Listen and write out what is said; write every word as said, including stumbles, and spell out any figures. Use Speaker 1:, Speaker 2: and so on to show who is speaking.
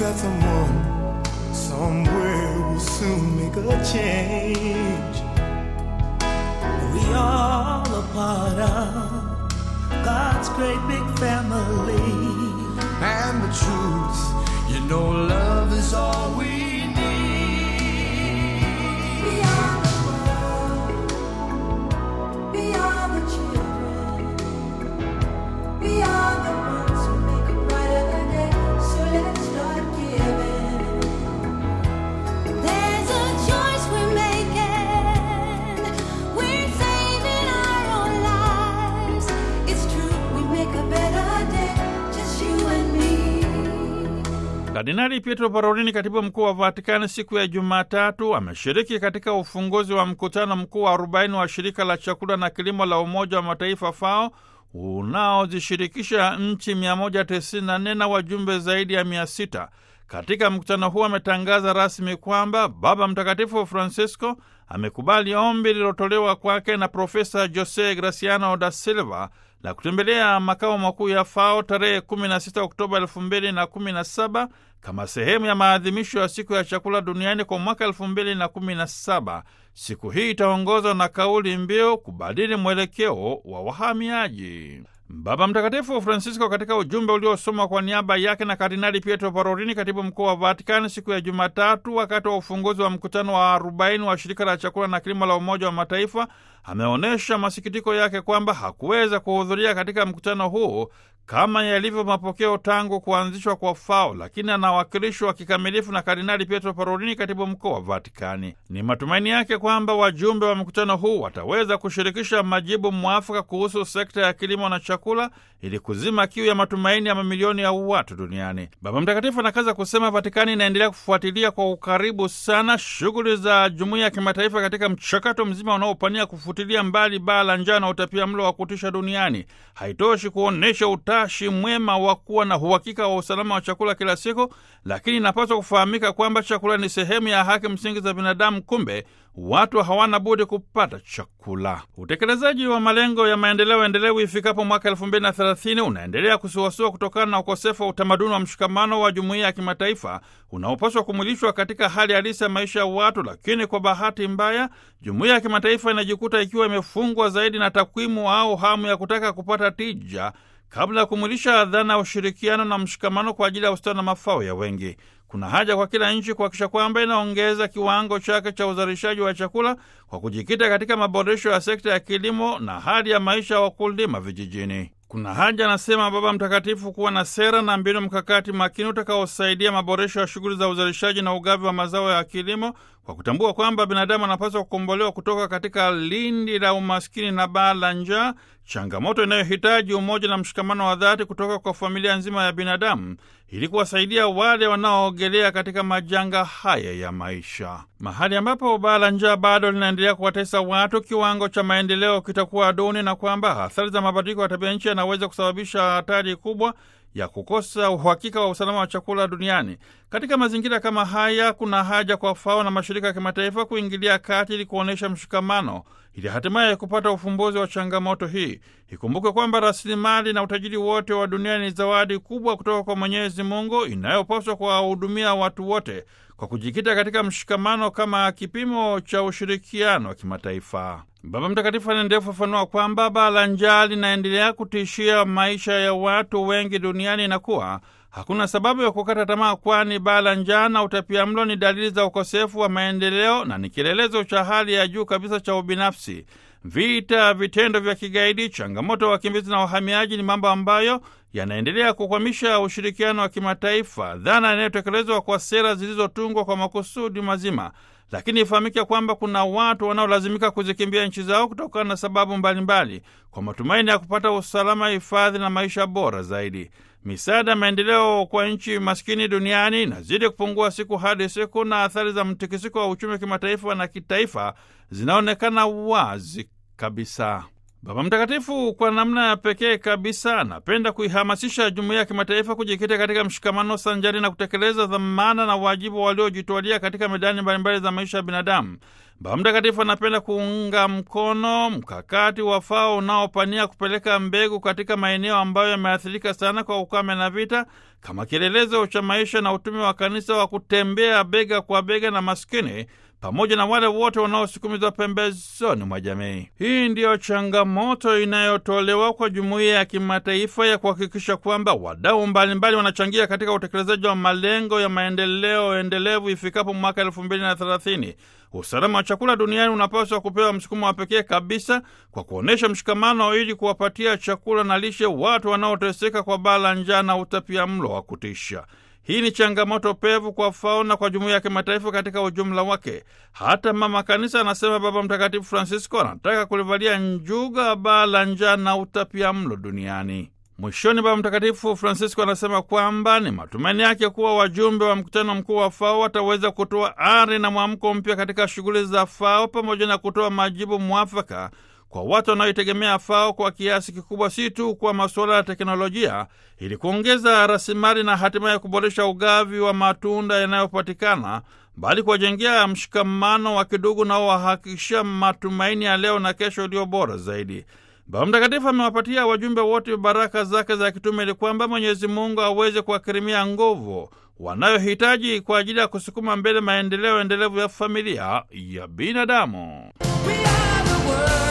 Speaker 1: that someone somewhere will soon make a change. We all a part of God's great big family. And the truth, you know, love is all we need. We are the world. We are the children. We are the ones who make a brighter day. So let's start giving. There's a choice we're making. We're saving our own lives. It's true, we make a better day. Just you and me.
Speaker 2: Kardinali Pietro Parolin, katibu mkuu wa Vatikani, siku ya Jumatatu ameshiriki katika ufunguzi wa mkutano mkuu wa arobaini wa shirika la chakula na kilimo la Umoja wa Mataifa FAO unaozishirikisha nchi mia moja tisini na nne na wajumbe zaidi ya mia sita. Katika mkutano huu ametangaza rasmi kwamba Baba Mtakatifu Francisco amekubali ombi lililotolewa kwake na Profesa Jose Graciano da Silva la kutembelea makao makuu ya FAO tarehe kumi na sita Oktoba elfu mbili na kumi na saba kama sehemu ya maadhimisho ya siku ya chakula duniani kwa mwaka elfu mbili na kumi na saba. Siku hii itaongozwa na kauli mbiu kubadili mwelekeo wa wahamiaji. Baba Mtakatifu Francisco katika ujumbe uliosomwa kwa niaba yake na Kardinali Pietro Parolin, katibu mkuu wa Vatikani, siku ya Jumatatu wakati wa ufunguzi wa mkutano wa arobaini wa shirika la chakula na kilimo la Umoja wa Mataifa, ameonyesha masikitiko yake kwamba hakuweza kuhudhuria katika mkutano huu kama yalivyo mapokeo tangu kuanzishwa kwa FAO, lakini anawakilishwa kikamilifu na Kardinali Pietro Parolin, katibu mkuu wa Vatikani. Ni matumaini yake kwamba wajumbe wa mkutano huu wataweza kushirikisha majibu mwafaka kuhusu sekta ya kilimo na chakula ili kuzima kiu ya matumaini ya mamilioni ya watu duniani. Baba Mtakatifu anakaza kusema Vatikani inaendelea kufuatilia kwa ukaribu sana shughuli za jumuiya ya kimataifa katika mchakato mzima unaopania kufutilia mbali baa la njaa na utapia mlo wa kutisha duniani. Haitoshi kuonesha utashi mwema wa kuwa na uhakika wa usalama wa chakula kila siku, lakini inapaswa kufahamika kwamba chakula ni sehemu ya haki msingi za binadamu. Kumbe watu hawana budi kupata chakula. Utekelezaji wa malengo ya maendeleo endelevu ifikapo mwaka elfu mbili na thelathini unaendelea kusuasua kutokana na ukosefu wa utamaduni wa mshikamano wa jumuiya ya kimataifa unaopaswa kumwilishwa katika hali halisi ya maisha ya watu. Lakini kwa bahati mbaya, jumuiya ya kimataifa inajikuta ikiwa imefungwa zaidi na takwimu au hamu ya kutaka kupata tija kabla ya kumwilisha dhana ya ushirikiano na mshikamano kwa ajili ya ustawi na mafao ya wengi. Kuna haja kwa kila nchi kuhakikisha kwamba inaongeza kiwango chake cha uzalishaji wa chakula kwa kujikita katika maboresho ya sekta ya kilimo na hali ya maisha ya wakulima vijijini. Kuna haja, anasema Baba Mtakatifu, kuwa na sera na mbinu mkakati makini utakaosaidia maboresho ya shughuli za uzalishaji na ugavi wa mazao ya kilimo, kwa kutambua kwamba binadamu anapaswa kukombolewa kutoka katika lindi la umaskini na baa la njaa, changamoto inayohitaji umoja na mshikamano wa dhati kutoka kwa familia nzima ya binadamu ili kuwasaidia wale wanaoogelea katika majanga haya ya maisha. Mahali ambapo baa la njaa bado linaendelea kuwatesa watu, kiwango cha maendeleo kitakuwa duni, na kwamba athari za mabadiliko ya tabia nchi yanaweza kusababisha hatari kubwa ya kukosa uhakika wa usalama wa chakula duniani. Katika mazingira kama haya, kuna haja kwa FAO na mashirika ya kimataifa kuingilia kati ili kuonesha mshikamano ili hatimaye kupata ufumbuzi wa changamoto hii. Ikumbuke kwamba rasilimali na utajiri wote wa dunia ni zawadi kubwa kutoka kwa Mwenyezi Mungu inayopaswa kuwahudumia watu wote kwa kujikita katika mshikamano kama kipimo cha ushirikiano wa kimataifa. Baba Mtakatifu anaendelea kufafanua kwamba baa la njaa linaendelea kutishia maisha ya watu wengi duniani na kuwa hakuna sababu ya kukata tamaa, kwani baa la njaa na utapiamlo ni dalili za ukosefu wa maendeleo na ni kielelezo cha hali ya juu kabisa cha ubinafsi. Vita, vitendo vya kigaidi, changamoto wa wakimbizi na wahamiaji ni mambo ambayo yanaendelea kukwamisha ushirikiano wa kimataifa, dhana inayotekelezwa kwa sera zilizotungwa kwa makusudi mazima. Lakini ifahamike kwamba kuna watu wanaolazimika kuzikimbia nchi zao kutokana na sababu mbalimbali mbali, kwa matumaini ya kupata usalama, hifadhi na maisha bora zaidi. Misaada maendeleo kwa nchi maskini duniani inazidi kupungua siku hadi siku, na athari za mtikisiko wa uchumi kimataifa na kitaifa zinaonekana wazi kabisa. Baba Mtakatifu kwa namna ya pekee kabisa anapenda kuihamasisha jumuiya ya kimataifa kujikita katika mshikamano sanjari na kutekeleza dhamana na wajibu waliojitwalia katika medani mbalimbali za maisha ya binadamu. Baba Mtakatifu anapenda kuunga mkono mkakati wa F A O unaopania kupeleka mbegu katika maeneo ambayo yameathirika sana kwa ukame na vita, kama kielelezo cha maisha na utume wa kanisa wa kutembea bega kwa bega na maskini pamoja na wale wote wanaosukumizwa pembezoni mwa jamii. Hii ndiyo changamoto inayotolewa kwa jumuiya ya kimataifa ya kuhakikisha kwamba wadau mbalimbali wanachangia katika utekelezaji wa malengo ya maendeleo endelevu ifikapo mwaka elfu mbili na thelathini. Usalama wa chakula duniani unapaswa kupewa msukumo wa pekee kabisa kwa kuonesha mshikamano ili kuwapatia chakula na lishe watu wanaoteseka kwa baa la njaa na utapiamlo wa kutisha. Hii ni changamoto pevu kwa F A O na kwa jumuiya ya kimataifa katika ujumla wake. Hata mama kanisa, anasema Baba Mtakatifu Francisco, anataka kulivalia njuga baa la njaa na utapiamlo duniani. Mwishoni, Baba Mtakatifu Francisco anasema kwamba ni matumaini yake kuwa wajumbe wa mkutano mkuu wa F A O wataweza kutoa ari na mwamko mpya katika shughuli za F A O pamoja na kutoa majibu mwafaka kwa watu wanaoitegemea F A O kwa kiasi kikubwa, si tu kwa masuala ya teknolojia, ili kuongeza rasilimali na hatimaye kuboresha ugavi wa matunda yanayopatikana, bali kuwajengea mshikamano wa kidugu na wahakikisha matumaini ya leo na kesho iliyo bora zaidi. Baba Mtakatifu amewapatia wajumbe wote baraka zake za kitume ili kwamba Mwenyezi Mungu aweze kuwakirimia nguvu wanayohitaji kwa ajili ya kusukuma mbele maendeleo endelevu ya familia ya binadamu. We are the world.